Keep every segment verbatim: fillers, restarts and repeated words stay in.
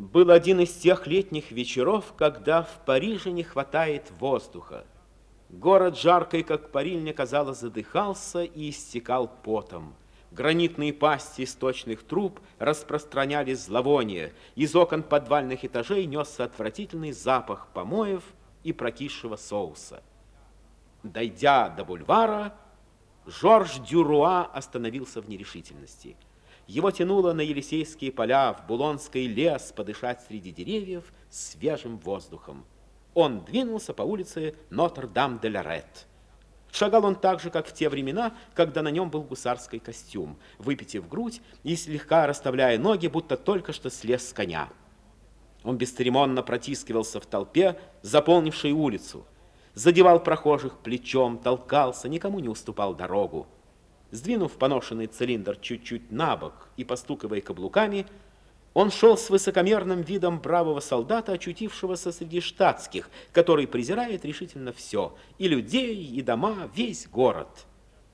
Был один из тех летних вечеров, когда в Париже не хватает воздуха. Город жаркий, как парильня, казалось, задыхался и истекал потом. Гранитные пасти сточных труб распространяли зловоние. Из окон подвальных этажей несся отвратительный запах помоев и прокисшего соуса. Дойдя до бульвара, Жорж Дюруа остановился в нерешительности. Его тянуло на Елисейские поля, в Булонский лес, подышать среди деревьев свежим воздухом. Он двинулся по улице Нотр-Дам-де-Лорет. Шагал он так же, как в те времена, когда на нем был гусарский костюм, выпитив грудь и слегка расставляя ноги, будто только что слез с коня. Он бесцеремонно протискивался в толпе, заполнившей улицу, задевал прохожих плечом, толкался, никому не уступал дорогу. Сдвинув поношенный цилиндр чуть-чуть на бок и постукивая каблуками, он шел с высокомерным видом бравого солдата, очутившегося среди штатских, который презирает решительно все, и людей, и дома, весь город.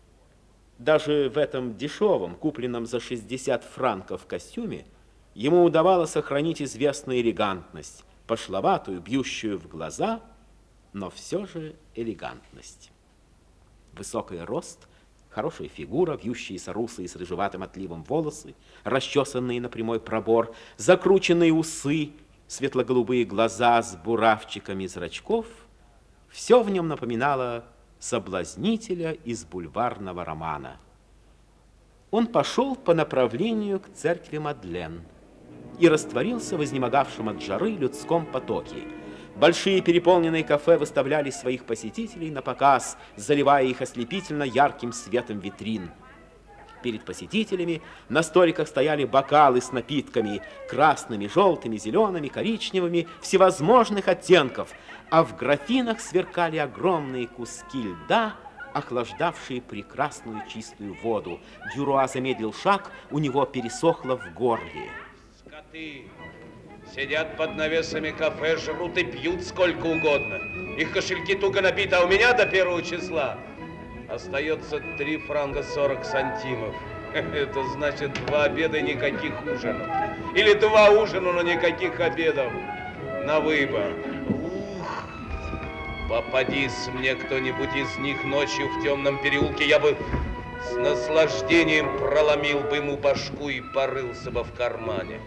Даже в этом дешевом, купленном за шестьдесят франков костюме, ему удавалось сохранить известную элегантность, пошловатую, бьющую в глаза, но все же элегантность. Высокий рост, хорошая фигура, вьющиеся русые с рыжеватым отливом волосы, расчесанные на прямой пробор, закрученные усы, светло-голубые глаза с буравчиками зрачков — все в нем напоминало соблазнителя из бульварного романа. Он пошел по направлению к церкви Мадлен и растворился в изнемогавшем от жары людском потоке. Большие переполненные кафе выставляли своих посетителей на показ, заливая их ослепительно ярким светом витрин. Перед посетителями на столиках стояли бокалы с напитками красными, желтыми, зелеными, коричневыми, всевозможных оттенков, а в графинах сверкали огромные куски льда, охлаждавшие прекрасную чистую воду. Дюруа замедлил шаг, у него пересохло в горле. Скоты сидят под навесами кафе, жрут и пьют сколько угодно. Их кошельки туго набиты, а у меня до первого числа остается три франка сорок сантимов. Это значит два обеда и никаких ужинов. Или два ужина, но никаких обедов. На выбор. Ух, попадись мне кто-нибудь из них ночью в темном переулке, я бы с наслаждением проломил бы ему башку и порылся бы в кармане.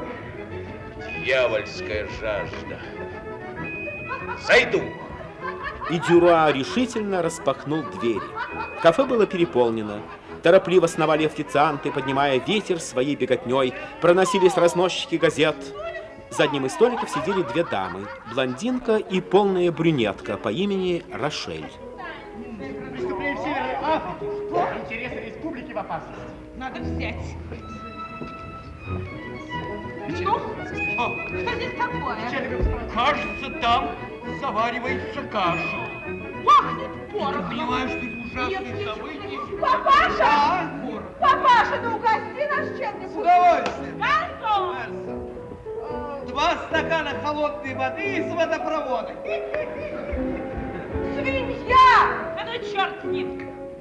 Дьявольская жажда. Зайду. И Дюруа решительно распахнул двери. Кафе было переполнено. Торопливо сновали официанты, поднимая ветер своей беготней. Проносились разносчики газет. За одним из столиков сидели две дамы. Блондинка и полная брюнетка по имени Рошель. Преступление в Северной Африке. Что? Интересы республики в опасности. Надо взять. Ну, что здесь такое? Кажется, там заваривается каша. Пахнет порохом. Понимаешь, ты ужасные события. Папаша! Да? Папаша, ну угости нас чем-нибудь. С удовольствием. Гарсон! Два стакана холодной воды из водопровода. Свинья! А ну черт с ним!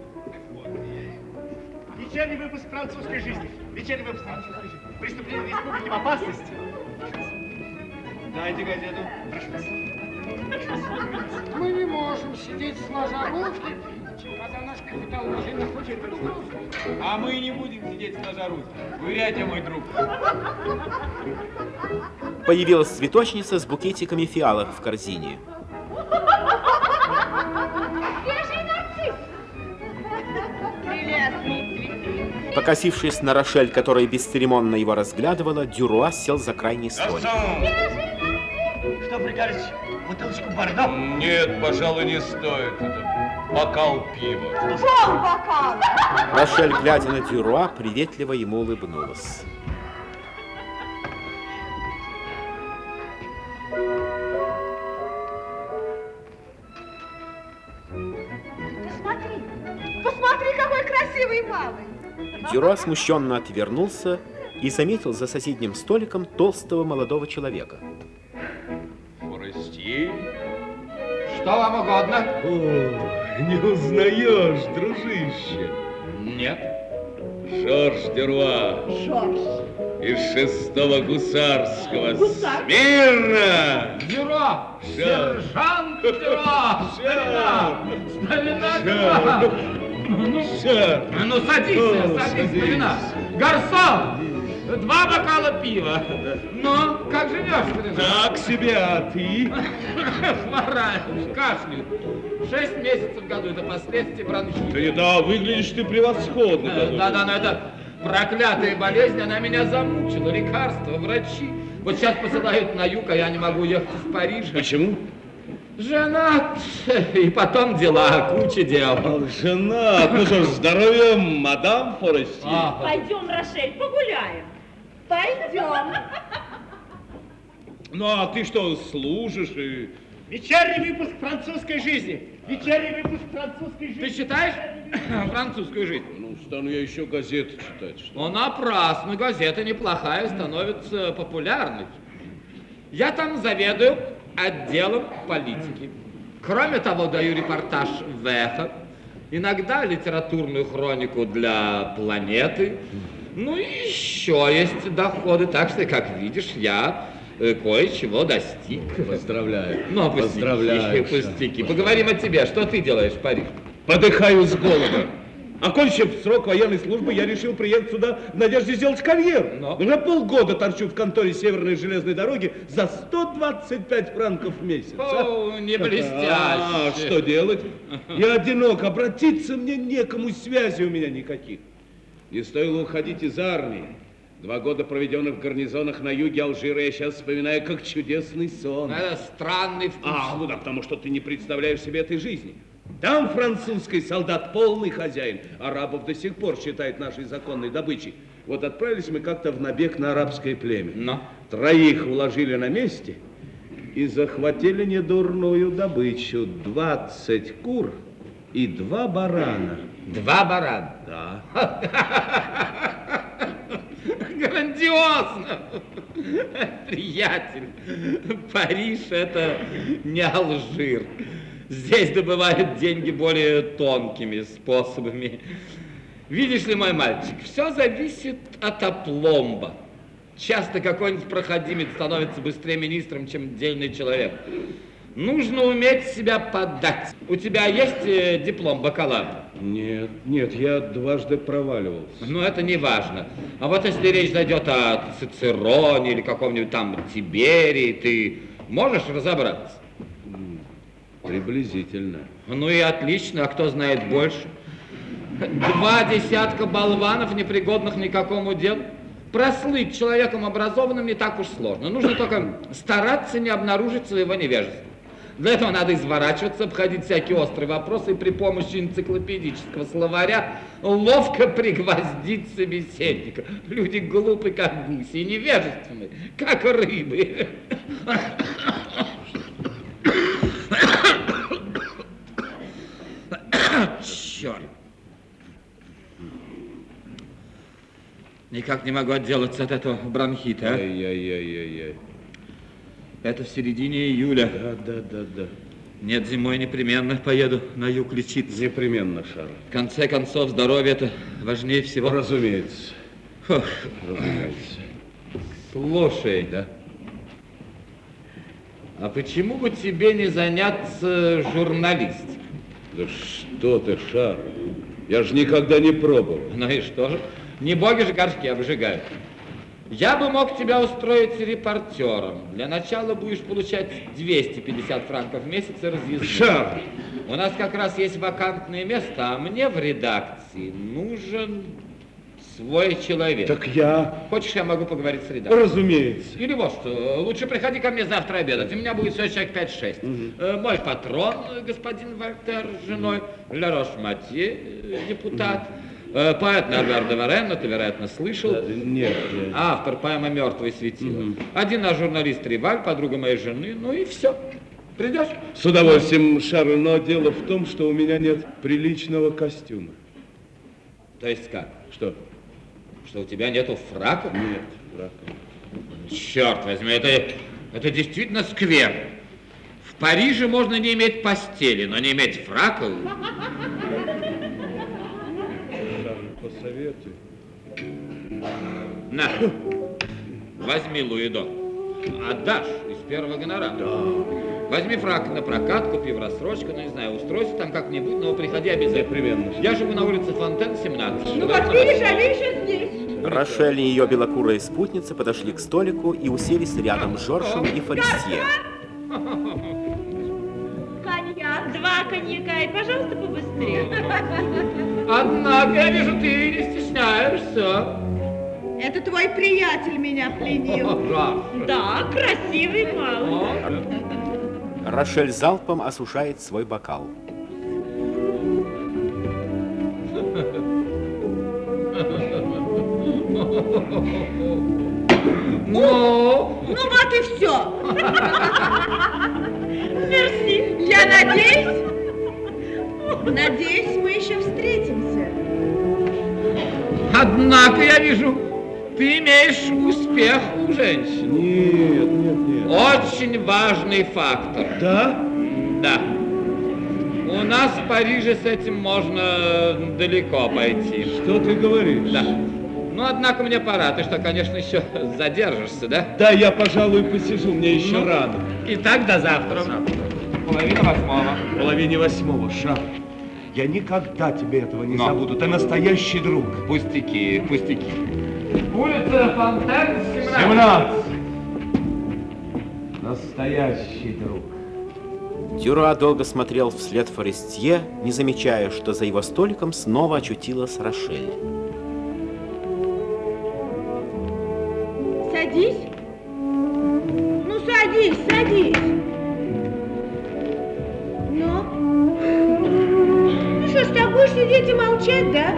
Вечерний выпуск французской жизни. Вечерний выпуск французской жизни. Преступление республики в опасности. Дайте газету. Прошу вас. Мы не можем сидеть сложа руки, когда наш капитал уже находится под угрозой. А мы не будем сидеть сложа руки. Вырядьте, мой друг. Появилась цветочница с букетиками фиалок в корзине. Свежий нарцисс! Прелестные цветы! Покосившись на Рошель, которая бесцеремонно его разглядывала, Дюруа сел за крайний столик. Что прикажете? Бутылочку бордо? Нет, пожалуй, не стоит. Это бокал пива. Пол бокал! Рошель, глядя на Дюруа, приветливо ему улыбнулась. Посмотри! Посмотри, какой красивый малый! Дюруа смущенно отвернулся и заметил за соседним столиком толстого молодого человека. Форестье? Что вам угодно? О, не узнаешь, дружище? Нет. Жорж Дюруа. Жорж, из шестого гусарского. Гусар? Смирно! Бюро! Шар. Сержант бюро! Старина! Старина Шар. бюро! Ну, Шар. ну садись, Ну, садись, садись. старина! Гарсон! Два бокала пива. Ну, как живешь, старина? Так себе, а ты? Хвораешь, кашляешь. Шесть месяцев в году, это последствия бронхита. Ты, да, выглядишь ты превосходно. Э, Да-да, но это проклятая болезнь, она меня замучила. Лекарства, врачи. Вот сейчас посылают на юг, а я не могу ехать из Парижа. Почему? Женат, и потом дела, куча дел. Жена, ну что ж, здоровье, мадам Форестье. А, Пойдем, Рошель, погуляем. Пойдем. Ну, а ты что, служишь и... Вечерний выпуск французской жизни. Вечерний выпуск французской жизни. ты читаешь французскую жизнь? Ну, стану я еще газеты читать. Что? Ну, напрасно, газета неплохая, становится популярной. Я там заведую отделом политики. Кроме того, даю репортаж в «Эхо», иногда литературную хронику для «Планеты». Ну и еще есть доходы, так что, как видишь, я э, кое-чего достиг. Поздравляю. Ну, пустяки, Поздравляю. пустяки. Поговорим о тебе. Что ты делаешь в Париже? Подыхаю с голода. Окончив срок военной службы, я решил приехать сюда в надежде сделать карьеру. Но. Уже полгода торчу в конторе Северной железной дороги за сто двадцать пять франков в месяц. О, не блестяще. А, что делать? Я одинок, обратиться мне некому, связи у меня никаких. Не стоило уходить из армии. Два года, проведенных в гарнизонах на юге Алжира, я сейчас вспоминаю как чудесный сон. Это странный вкус. А, ну да, потому что ты не представляешь себе этой жизни. Там французский солдат полный хозяин, арабов до сих пор считает нашей законной добычей. Вот отправились мы как-то в набег на арабское племя. Но. Троих уложили на месте и захватили недурную добычу. Двадцать кур и два барана. Два барана. Да. Грандиозно! Приятель, Париж — это не Алжир. Здесь добывают деньги более тонкими способами. Видишь ли, мой мальчик, все зависит от опломба. Часто какой-нибудь проходимец становится быстрее министром, чем дельный человек. Нужно уметь себя подать. У тебя есть э, диплом бакалавра? Нет, нет, я дважды проваливался. Но это не важно. А вот если речь зайдет о Цицероне или каком-нибудь там Тиберии, ты можешь разобраться? Приблизительно. Ну и отлично, а кто знает больше? Два десятка болванов, непригодных ни к какому делу. Прослыть человеком образованным не так уж сложно. Нужно только стараться не обнаружить своего невежества. Для этого надо изворачиваться, обходить всякие острые вопросы и при помощи энциклопедического словаря ловко пригвоздить собеседника. Люди глупы, как гуси, и невежественны, как рыбы. Черт. Никак не могу отделаться от этого бронхита, а? Ай-яй-яй-яй-яй. Это в середине июля. Да, да, да, да. Нет, зимой непременно поеду на юг лечиться. Непременно, Шарль. В конце концов, здоровье — это важнее всего. Разумеется. Фух. Разумеется. Слушай, Да? а почему бы тебе не заняться журналистикой? Да что ты, Шарль? Я же никогда не пробовал. Ну и что же? Не боги же горшки обжигают. Я бы мог тебя устроить репортером. Для начала будешь получать двести пятьдесят франков в месяц и разъездить. Шарль! У нас как раз есть вакантное место, а мне в редакции нужен свой человек. Так я... Хочешь, я могу поговорить с редактором? Разумеется. Или вот что, лучше приходи ко мне завтра обедать, у меня будет всего человек пять-шесть. Э, Мой патрон, э, господин Вольтер, с женой, Ля Рош-Матье, э, депутат, э, поэт Норбер де Варен, ты, вероятно, слышал. Да, нет, я... Автор поэмы «Мертвое светило». Один наш журналист Риваль, подруга моей жены, ну и все. Придешь? С удовольствием, Шарль, но дело в том, что у меня нет приличного костюма. То есть как? Что? Что у тебя нету фрака? Нет, фрака. Черт возьми, это, это действительно скверно. В Париже можно не иметь постели, но не иметь фрака. Шарль, посоветуй. На. Возьми, Луидон. Отдашь из первого гонорара. Да. Возьми фрак на прокат, купи в рассрочку, ну не знаю, устройся там как-нибудь, но приходи обязательно. Непременно. Я живу на улице Фонтен, семнадцать. Ну, как видишь, они еще здесь. Рошель и ее белокурая спутница подошли к столику и уселись рядом с Жоржем и Форестье. Коньяк. Два коньяка, и, пожалуйста, побыстрее. Однако, я вижу, ты не стесняешься. Это твой приятель меня пленил. Да, красивый малый. Рошель залпом осушает свой бокал. Ну? Ну вот и все. Мерси. Я надеюсь, надеюсь, мы еще встретимся. Однако, я вижу, ты имеешь успех у женщин. Нет, нет, нет. Очень важный фактор. Да? Да. У нас в Париже с этим можно далеко пойти. Что ты говоришь? Да. Ну, однако, мне пора. Ты что, конечно, еще задержишься, да? Да, я, пожалуй, посижу, мне еще Ну, рано. Итак, до завтра. Половина восьмого. В половине восьмого, Шар. Я никогда тебе этого не Но. забуду. Ты настоящий друг. Пустяки, пустяки. Улица Фонтен, семнадцать. семнадцать. Настоящий друг. Дюруа долго смотрел вслед Форестье, не замечая, что за его столиком снова очутилась Рошель. Садись. Ну, садись, садись. Ну? Ну что ж, так будешь сидеть и молчать, да?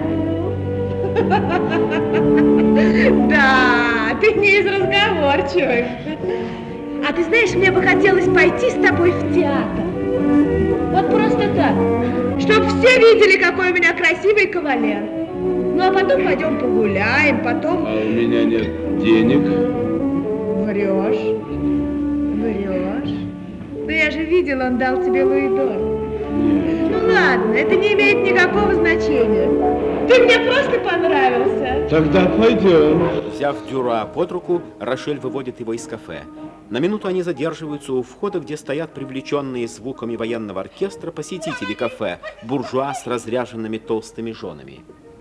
Да, ты не из разговорчивых. А ты знаешь, мне бы хотелось пойти с тобой в театр. Вот просто так. Чтоб все видели, какой у меня красивый кавалер. Ну, а потом пойдем погуляем, потом... А у меня нет денег. Врешь. Врешь. Ну, я же видела, он дал тебе луидор. Ну, ладно, это не имеет никакого значения. Ты мне просто понравился. Тогда пойдем. Взяв Дюруа под руку, Рошель выводит его из кафе. На минуту они задерживаются у входа, где стоят привлеченные звуками военного оркестра посетители кафе, буржуа с разряженными толстыми женами.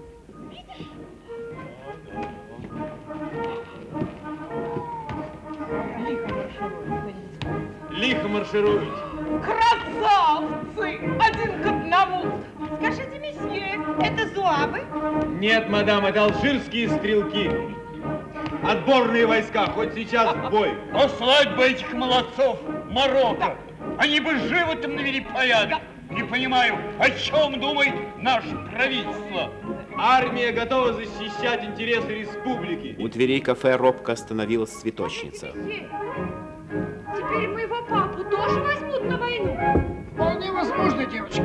Лихо маршируют. Красавцы! Один к одному! Скажите, месье, это зуавы? Нет, мадам, это алжирские стрелки. Отборные войска, хоть сейчас в бой. Послать бы этих молодцов в Марокко. Они бы живо там навели порядок. Не понимаю, о чем думает наше правительство. Армия готова защищать интересы республики. У дверей кафе робко остановилась цветочница. Теперь моего папу тоже возьмут на войну? Вполне возможно, девочка.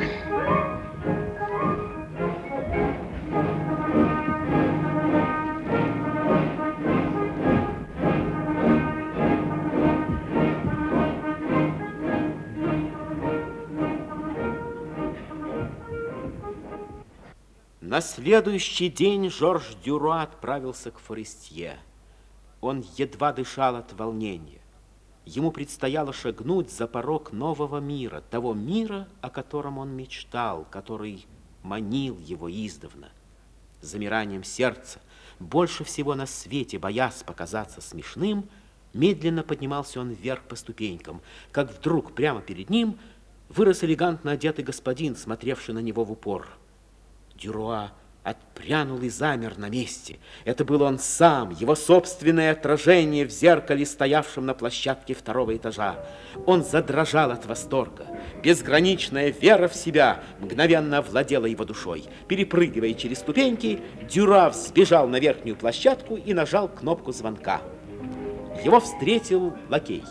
На следующий день Жорж Дюруа отправился к Форестье. Он едва дышал от волнения. Ему предстояло шагнуть за порог нового мира, того мира, о котором он мечтал, который манил его издавна. С замиранием сердца, больше всего на свете, боясь показаться смешным, медленно поднимался он вверх по ступенькам, как вдруг прямо перед ним вырос элегантно одетый господин, смотревший на него в упор. Дюруа отпрянул и замер на месте. Это был он сам, его собственное отражение в зеркале, стоявшем на площадке второго этажа. Он задрожал от восторга. Безграничная вера в себя мгновенно овладела его душой. Перепрыгивая через ступеньки, Дюруа взбежал на верхнюю площадку и нажал кнопку звонка. Его встретил лакей.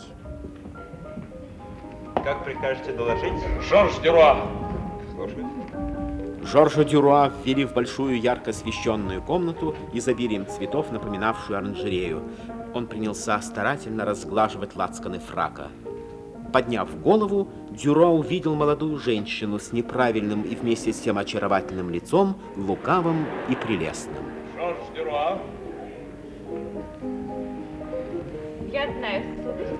Как прикажете доложить? Жорж Дюруа. Слушаю. Жоржа Дюруа ввели в большую ярко освещенную комнату, изобилием цветов, напоминавшую оранжерею. Он принялся старательно разглаживать лацканы фрака. Подняв голову, Дюруа увидел молодую женщину с неправильным и вместе с тем очаровательным лицом, лукавым и прелестным. Жорж Дюруа. Я знаю, сударь.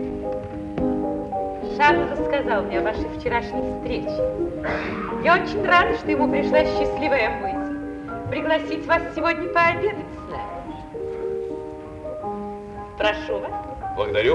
Шарль рассказал мне о вашей вчерашней встрече. Я очень рада, что ему пришлась счастливая мысль пригласить вас сегодня пообедать с нами. Прошу вас. Благодарю.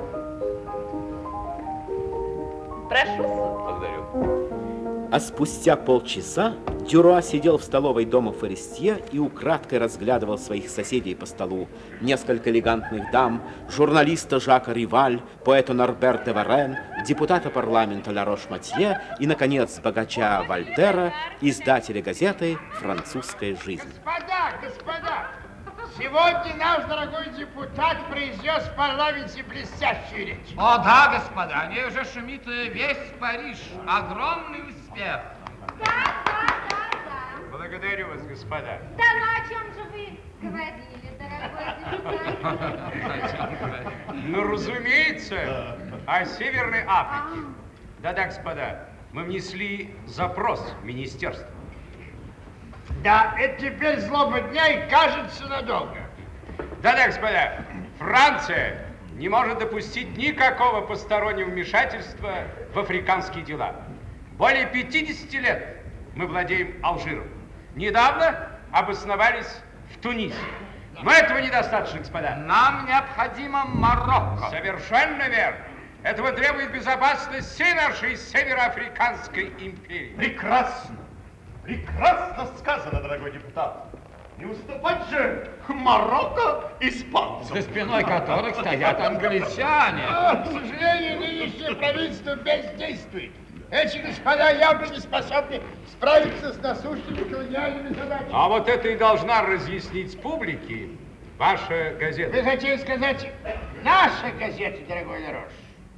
Прошу, сударь. Благодарю. А спустя полчаса Дюруа сидел в столовой дома Форестье и украдкой разглядывал своих соседей по столу. Несколько элегантных дам, журналиста Жака Риваль, поэта Норбер де Варен, депутата парламента Ла Рош-Матье и, наконец, богача Вольтера, издателя газеты «Французская жизнь». Господа, господа, сегодня наш дорогой депутат произнес в парламенте блестящую речь. О да, господа, о ней уже шумит весь Париж. Огромный успех. Да, да, да, да. Благодарю вас, господа. Да, ну о чем же вы говорили, дорогой депутат? Ну, разумеется, о Северной Африке. Да-да, господа, мы внесли запрос в министерство. Да, это теперь злоба дня и кажется надолго. Да-да, господа, Франция не может допустить никакого постороннего вмешательства в африканские дела. Более пятидесяти лет мы владеем Алжиром. Недавно обосновались в Тунисе. Но этого недостаточно, господа. Нам необходимо Марокко. Совершенно верно. Этого требует безопасность всей нашей Североафриканской империи. Прекрасно. Прекрасно сказано, дорогой депутат. Не уступать же Марокко испанцам. За спиной которых стоят англичане. А, к сожалению, нынешнее правительство бездействует. Эти господа явно не способны справиться с насущными колониальными задачами. А вот это и должна разъяснить публике ваша газета. Вы хотели сказать, наша газета, дорогой Ларош?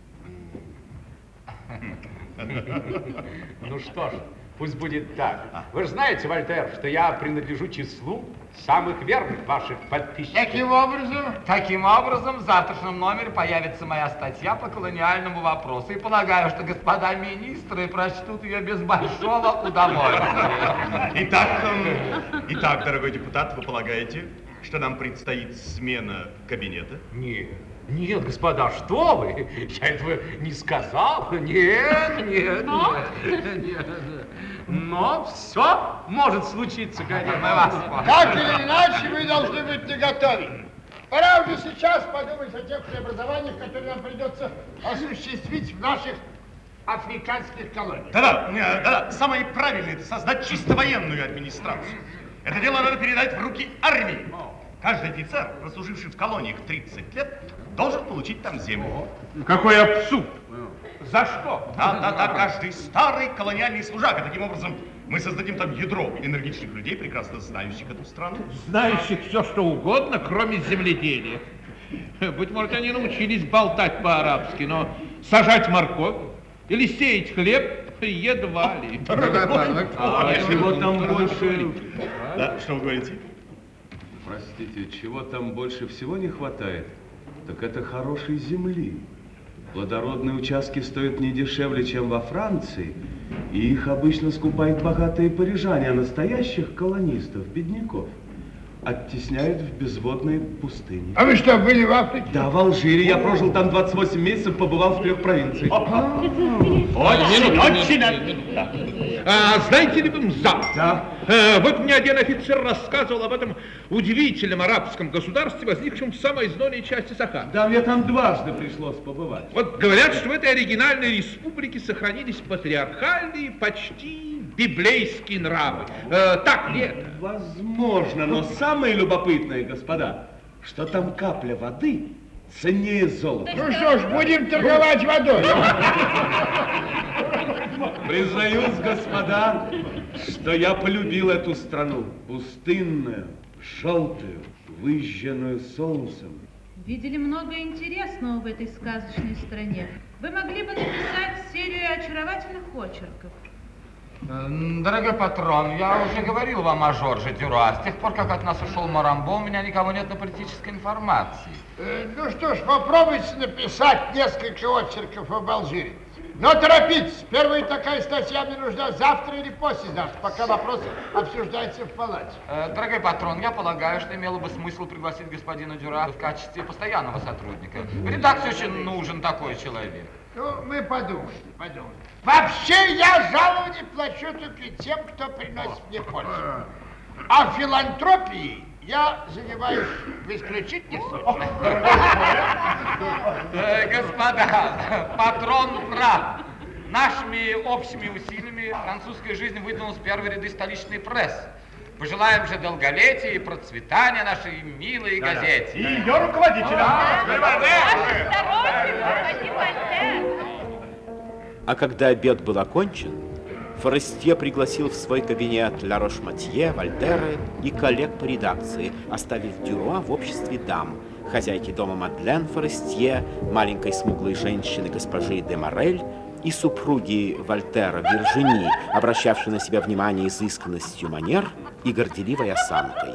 Ну что ж, пусть будет так. Вы же знаете, Вольтер, что я принадлежу числу самых верных ваших подписчиков. Каким образом? Таким образом, в завтрашнем номере появится моя статья по колониальному вопросу. И полагаю, что господа министры прочтут ее без большого удовольствия. Итак, эм, итак, дорогой депутат, вы полагаете, что нам предстоит смена кабинета? Нет, нет, господа, что вы? Я этого не сказал. Нет, нет, нет, нет. Но все может случиться, конечно. Мы вас Так или иначе, вы должны быть наготове. Пора уже сейчас подумать о тех преобразованиях, которые нам придется осуществить в наших африканских колониях. Да-да, э, да-да, самое правильное – это создать чисто военную администрацию. Это дело надо передать в руки армии. Каждый офицер, прослуживший в колониях тридцать лет, должен получить там землю. Какой абсурд! За что? Да-да-да, каждый старый колониальный служака. Таким образом, мы создадим там ядро энергичных людей, прекрасно знающих эту страну. Знающих все, что угодно, кроме земледелия. Быть может, они научились болтать по-арабски, но сажать морковь или сеять хлеб едва ли. А чего там больше... Да, что вы говорите? Простите, чего там больше всего не хватает, так это хорошей земли. Плодородные участки стоят не дешевле, чем во Франции, и их обычно скупают богатые парижане, а настоящих колонистов, бедняков, оттесняют в безводные пустыни. А вы что, были в Африке? Да, в Алжире. Я прожил там двадцать восемь месяцев, побывал в трех провинциях. Очень, очень. А знаете ли вы, Мза? Да. Э, вот мне один офицер рассказывал об этом удивительном арабском государстве, возникшем в самой изнойной части Сахары. Да, мне там дважды пришлось побывать. Вот говорят, что в этой оригинальной республике сохранились патриархальные, почти библейские нравы. Э, так ли это? Возможно, но самое любопытное, господа, что там капля воды ценнее золота. Ну что ж, будем торговать водой. Признаюсь, господа, что я полюбил эту страну. Пустынную, желтую, выжженную солнцем. Видели много интересного в этой сказочной стране. Вы могли бы написать серию очаровательных очерков. Дорогой патрон, я уже говорил вам о Жорже Дюруа. С тех пор, как от нас ушел Марамбо, у меня никого нет на политической информации. Э, ну что ж, попробуйте написать несколько очерков об Алжире. Но торопитесь. Первая такая статья мне нужна завтра или послезавтра, пока вопрос обсуждается в палате. Э, дорогой патрон, я полагаю, что имело бы смысл пригласить господина Дюра в качестве постоянного сотрудника. В редакции очень нужен такой человек. Ну, мы подумаем, подумаем. Вообще я жалование плачу только тем, кто приносит мне пользу. А филантропией я занимаюсь в исключительных случаях. Э, господа, патрон прав. Нашими общими усилиями французская жизнь выдвинулась в первые ряды столичной прессы. Пожелаем же долголетия и процветания нашей милой газете. И ее руководителя. А когда обед был окончен, Форестье пригласил в свой кабинет Ля Рош-Матье, Вольтера и коллег по редакции, оставив Дюруа в обществе дам, хозяйки дома Мадлен Форестье, маленькой смуглой женщины госпожи де Морель и супруги Вольтера Виржини, обращавшей на себя внимание изысканностью манер и горделивой осанкой.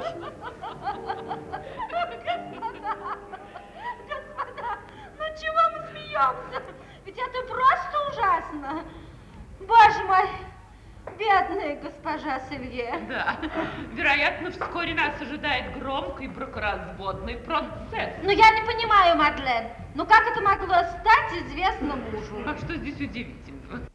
Господа, ну чего мы смеемся? Ведь это просто ужасно. Боже мой, бедная госпожа Селье. Да, вероятно, вскоре нас ожидает громкий бракоразводный процесс. Но я не понимаю, Мадлен, ну как это могло стать известно мужу? А что здесь удивительного?